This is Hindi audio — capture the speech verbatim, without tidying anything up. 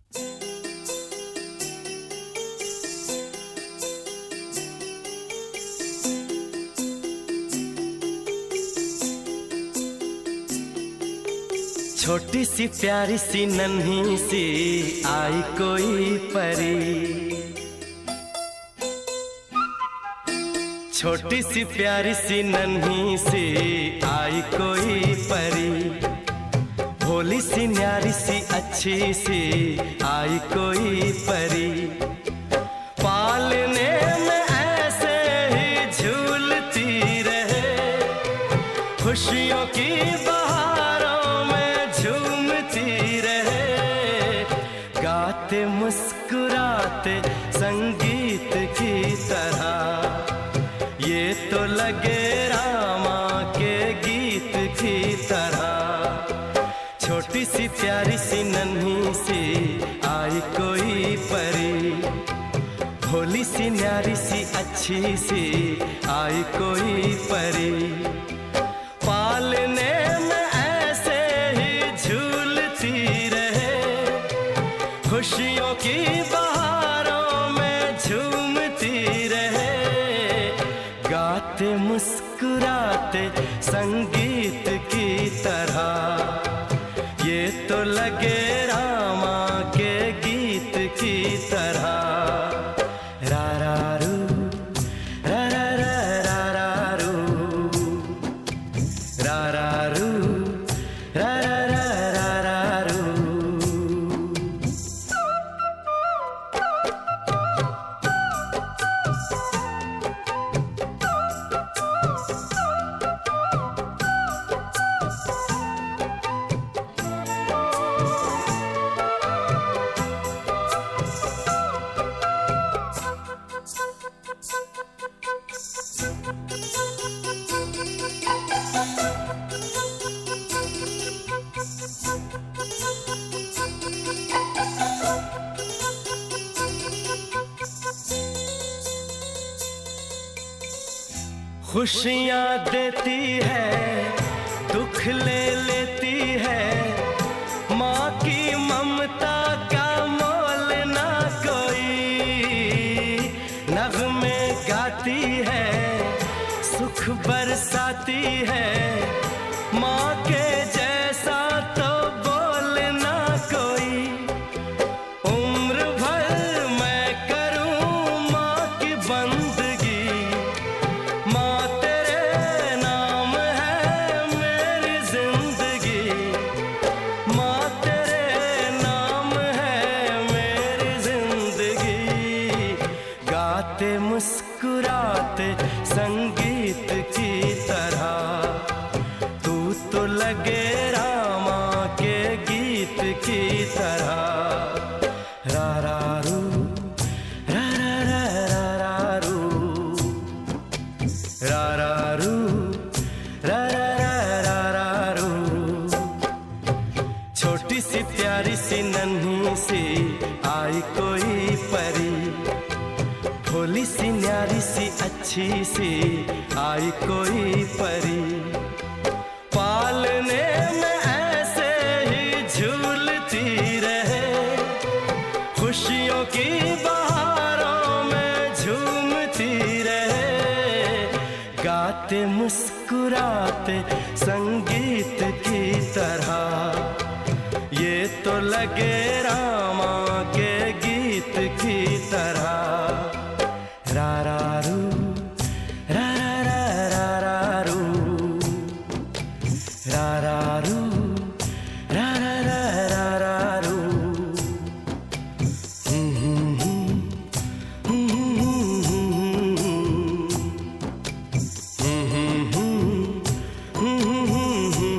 छोटी सी प्यारी सी नन्ही सी आई कोई परी, छोटी सी प्यारी सी नन्ही सी आई कोई परी, भोली सी न्यारी सी अच्छी सी आई कोई परी, पालने में ऐसे ही झूलती रहे, खुशियों की बहारों में झूमती रहे, गाते मुस्कुराते संगीत की तरह, ये तो लगे रामा के गीत की तरह। छोटी सी प्यारी सी नन्ही सी आई कोई परी, भोली सी न्यारी सी अच्छी सी आई कोई परी, पालने में ऐसे ही झूलती रहे, खुशियों की बहारों में झूमती रहे, गाते मुस्कुराते संगीत की तरह, ये तो लगे रामा के गीत की तरह। रा रा रू, रा रा रा रा रा रू, रा रा रू, रा रा रा रा रा रू। खुशियाँ देती है, दुख ले लेती है, माँ की ममता का मोल ना कोई, नग़्मे गाती है, सुख बरसाती है, माँ के जैसा तो बोल ना कोई, उम्र भर मैं करूँ माँ की बंदगी, गाते मुस्कुराते संगीत की तरह, तू तो लगे रामा के गीत की तरह। रा रा रू, रा रा रा रा रा रू, रा रा रू, रा रा रा रा रा रू। छोटी सी प्यारी सी नन्ही सी आई कोई परी, भोली सी न्यारी सी अच्छी सी आई कोई परी, पालने में ऐसे ही झूलती रहे, खुशियों की बहारों में झूमती रहे, गाते मुस्कुराते संगीत की तरह, ये तो लगे रामा के गीत की तरह। रा रा रू, रा रा रा रा रू, रा रा रू, रा रा रा रा रू। हम्म हम्म हम्म हम्म हम्म हम्म हम्म हम्म